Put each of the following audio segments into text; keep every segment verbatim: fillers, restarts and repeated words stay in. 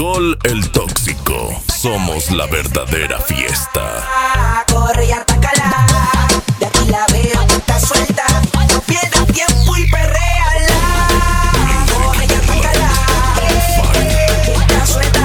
Gol el Tóxico. Somos la verdadera fiesta. Corre y atácala. De aquí la veo, está suelta. No pierdas tiempo y perréala. Corre y atácala. Está suelta.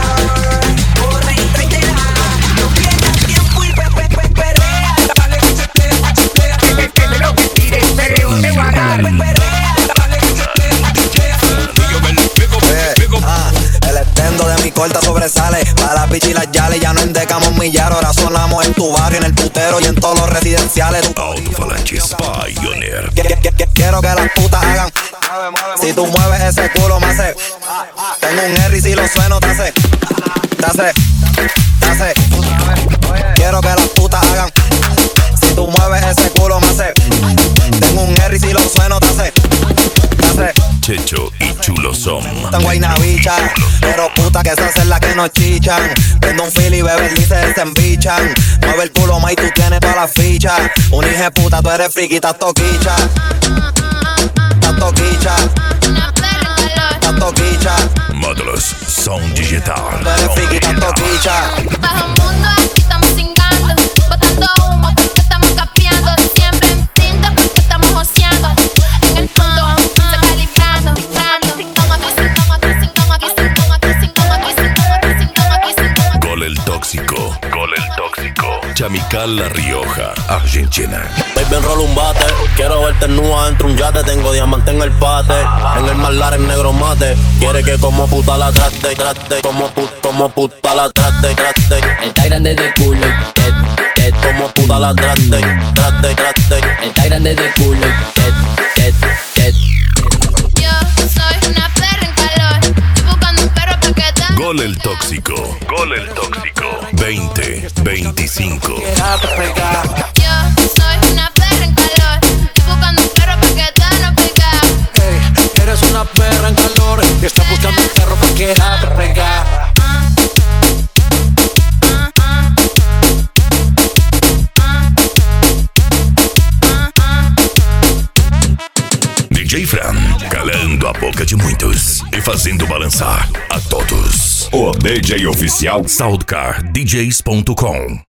Corre y tráetela. No pierdas tiempo y pe, pe, pe, perréala. Dale que se pega, se pega. Que que me lo que tire, perreo te voy a dar. Perréala. Dale que se pega, se pega. Y yo me lo pego, pego. Ah, el extendo de mi corta sobresale. Para la pichi y las yales ya no endecamos millar. Ahora sonamos en tu barrio, en el putero y en todos los residenciales. Autofalanges Pioneer. Que- que- que- Quiero que las putas hagan. Si tú mueves ese culo me hace. Tengo un R y si lo sueno te hace. Te hace. Te hace. Quiero que las putas hagan. Si tú mueves ese culo me hace. Tengo un R y si lo sueno te hace. Te hace. Checho y Chulo son. Tan guayna bicha, pero puta que esas son las que nos chichan. Prendo un fili y bebé y se desembichan. Mueve el culo más y tú tienes todas las fichas. Un hijo de puta, tú eres friki, estás toquicha. Estás toquicha. Estás toquicha. Módulos Sound Digital. Tú eres friki, estás toquicha. Bajo mundo aquí estamos cingando, botando humo porque estamos capeando. Siempre instinto porque estamos joseando. En el fondo se calibrando, calibrando. Cinco aquí, cinco aquí, cinco aquí, cinco aquí, cinco aquí, cinco aquí, cinco aquí, cinco aquí. Gol el Tóxico. Gol el Tóxico. Chamical La Rioja, Argentina. Baby, enrolo un bate. Quiero verte nua dentro un yate. Tengo diamante en el pate. En el mar en negro mate. Quiere que como puta la trate, trate. Como puta, como puta la trate, trate. Está grande de culo, tet, tet. Como puta la trate, trate, trate. Está grande de culo, tet, tet, tet. Yo soy una perra en calor. Estoy buscando un perro para quedar. Gol el Tóxico. Gol el Tóxico. veinte veinticinco. Yo soy una perra en calor. Estoy buscando un perro para quedarnos pegados. Hey, eres una perra en calor y estás buscando un perro para quedarte pegada. D J Fran, calando a boca de muitos e fazendo balançar a todos. O D J oficial Soundcar D Js ponto com.